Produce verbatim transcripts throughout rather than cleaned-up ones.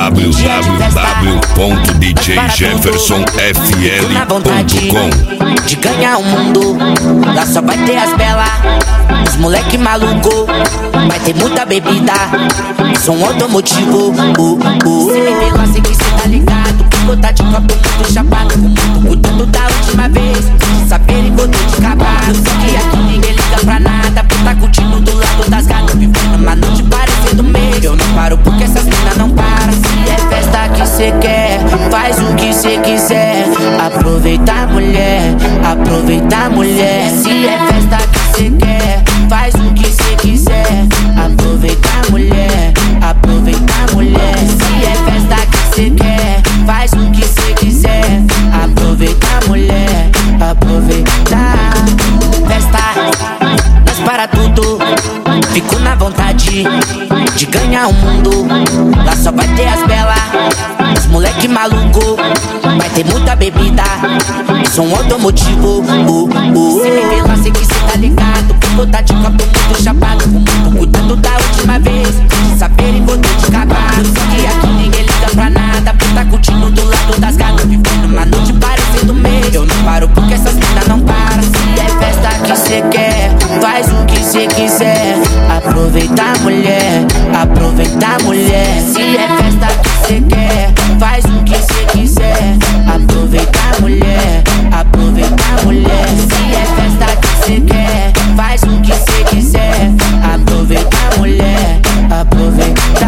w w w ponto d j jefferson f l ponto com. De ganhar o mundo, lá só vai ter as belas. Os moleque maluco, vai ter muita bebida. Som automotivo, uh, uh. Cê me vê lá, sei que cê tá ligado. Vou tá de copo muito chapado, com muito cuidado da última vez. De saber e vou ter de acabar. Eu sei que aqui ninguém liga pra nada. Por tá curtindo do lado das gatas, vivendo uma noite parecendo mês. Eu não paro porque essas minas não param. Se é festa que cê quer, faz o que cê quiser. Aproveita a mulher, aproveita a mulher. Se é festa que cê quer, faz o que cê quiser. Aproveita a mulher, aproveita a mulher. Se é festa que cê quer, faz o que cê quiser. Aproveita a mulher, aproveita. Festa, nós para tudo. Fico na vontade de ganhar o mundo. Lá só vai ter as belas. Os moleque maluco, vai ter muita bebida. Som automotivo, uh, uh. Cê me vê lá, sei que cê tá ligado. Vou tá de copo muito chapado, com muito cuidado da última vez. De saber e vou ter de acabar. Eu sei que aqui ninguém liga pra nada. Por tá curtindo do lado das gatas, vivendo uma noite parecendo mês. Eu não paro porque essas minas não param. Se é festa que cê quer, faz o que cê quiser. Aproveita a mulher, aproveita a mulher. Se é festa que cê quer, faz o que cê quiser. Aproveita a mulher, aproveita a mulher. Se é festa que cê quer, faz o que cê quiser. Aproveita a mulher, aproveita.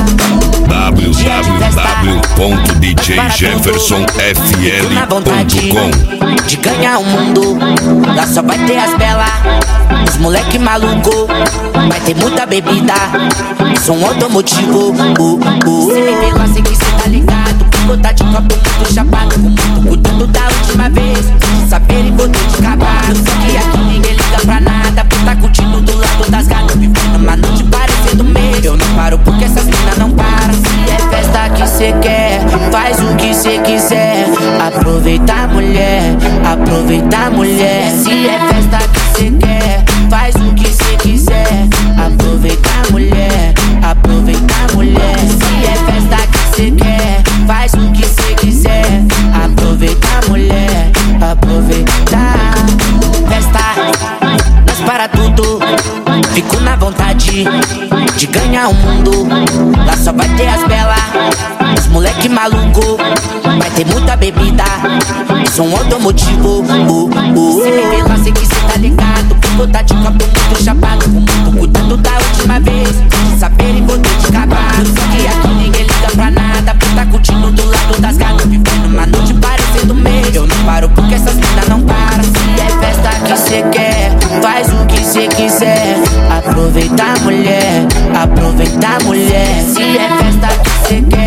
w w w ponto d j jefferson f l ponto com. De ganhar o mundo, lá só vai ter as belas. Os moleque maluco, vai ter muita bebida. Som automotivo, uh, uh. Cê me vê lá, sei que cê tá ligado. Vou tá de copo muito chapado, com muito cuidado da última vez. De saber e vou ter de acabar. Eu sei que aqui ninguém liga pra nada. Por tá curtindo do lado das gatas, vivendo uma noite parecendo mês. Eu não paro porque essas minas não param. Se é festa que cê quer, faz o que cê quiser. Aproveita a mulher, aproveita a mulher. Se é festa que cê quer, faz o que cê quiser. Aproveita a mulher, aproveita a mulher. Se é festa que cê quer, faz o que cê quiser. Aproveita a mulher, aproveita. Festa, nós para tudo. Fico na vontade de ganhar o mundo. Lá só vai ter as belas. Os moleque maluco, vai ter muita bebida. Som automotivo, uh, uh. Cê me vê lá, sei que cê tá ligado. Vou tá de copo muito chapado, com muito cuidado da última vez. De saber e vou ter de acabar. Eu sei que aqui ninguém liga pra nada. Por tá curtindo do lado das gatas, vivendo uma noite parecendo mês. Eu não paro porque essas minas não param. Se é festa que cê quer, faz o que cê quiser. Aproveita a mulher, aproveita a mulher. Se é festa que cê quer,